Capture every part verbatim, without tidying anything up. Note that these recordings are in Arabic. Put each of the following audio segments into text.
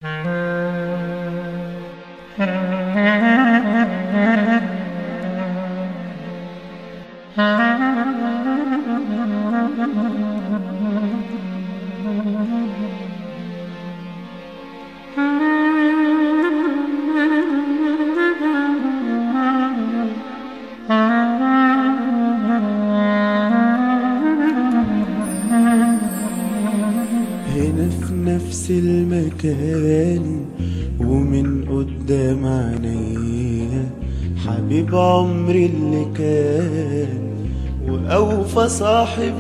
هنا في نفس المكان ومن قدام عينيا حبيب عمري اللي كان وأوفى صاحب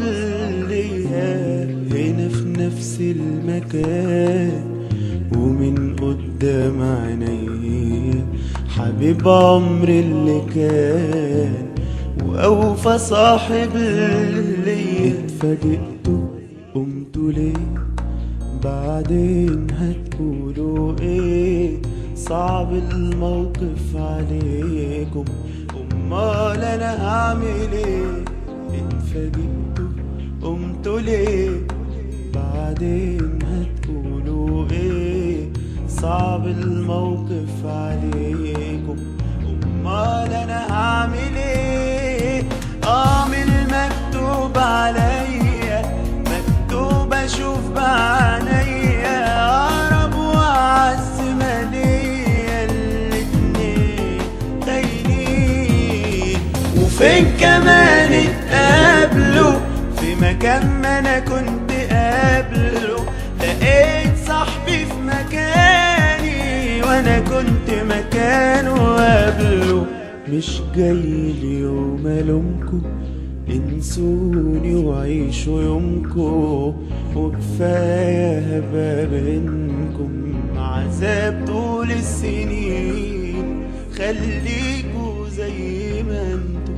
ليا. هنا في نفس المكان ومن قدام عينيا حبيب عمري اللي كان وأوفى صاحب ليا. اتفاجئتوا قمتوا ليه؟ بعدين هتقولوا ايه؟ صعب الموقف عليكم، امال انا هعمل ايه؟ اتفاجئتوا قمتوا ليه؟ بعدين هتقولوا ايه؟ صعب الموقف عليكم، امال انا هعمل ايه؟ اه من المكتوب عليا مكتوب اشوف بعينيا اقرب واعز ماليا الاتنين خاينين. وفين كمان اتقابلوا في مكان ما انا كنت قابله، لقيت صاحبي في مكاني وانا كنت مكانه قابله. مش جاي اليوم الومكم، انسوني وعيشوا يومكم وكفاية هبقى بينكم عذاب طول السنين. خليكوا زي ما انتوا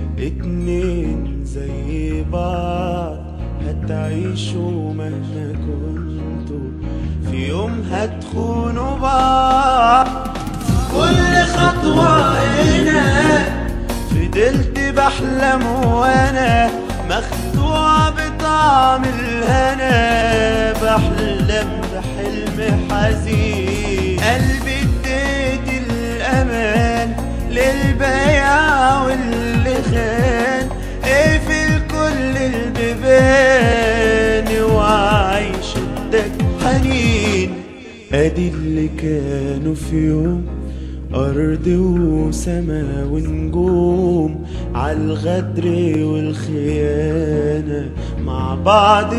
اتنين زي بعض، هتعيشوا مهما كنتوا في يوم هتخونوا بعض. كل خطوة هنا فضلت بحلم وانا مخدوع بطعم الهنا، بحلم بحلم حزين. قلبي اديت الامان للبياع واللي خان، اقفل كل البيبان وعيش الدك حنين. ادي اللي كانوا في يوم أرض وسما ونجوم عالغدر والخيانة مع بعض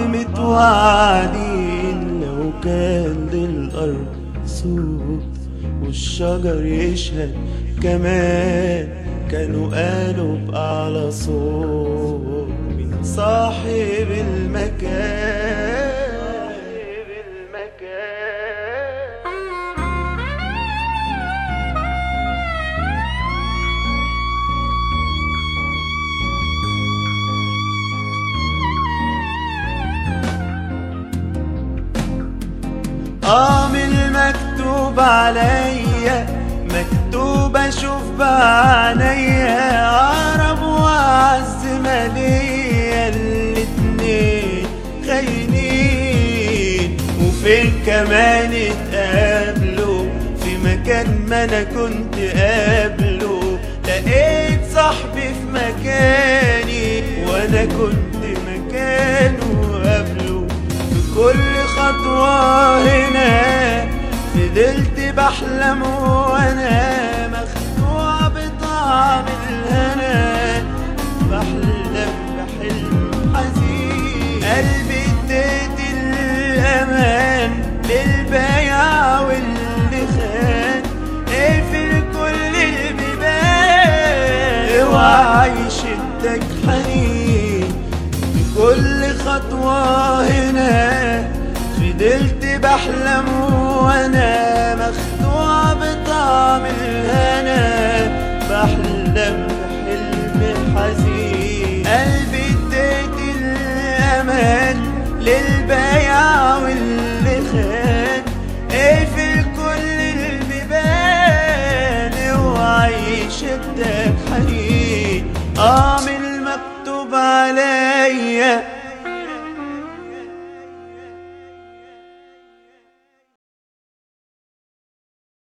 متوعدين. لو كان للأرض صوت والشجر يشهد كمان كانوا قالوا بأعلى صوت من صاحب المكان. آه من المكتوب عليا مكتوب اشوف بعينيا اقرب واعز ماليا الاتنين خاينين. وفين كمان اتقابلوا في مكان ما انا كنت قابله، لقيت صاحبي في مكاني وانا كنت مكانه قابله. في كل خطوة هنا فضلت بحلم وانا مخدوع بطعم الهنا، بحلم بحلم حزين. قلبي اديت الامان للبياع واللي خان، اقفل كل البيبان اوعى يشدك حنين. في كل خطوة هنا فضلت بحلم وانا مخدوع بطعم الهنا، بحلم بحلم حزين. قلبي اديت الامان للبياع واللي خان، اقفل كل البيبان اوعى يشدك حنين. اه من المكتوب عليا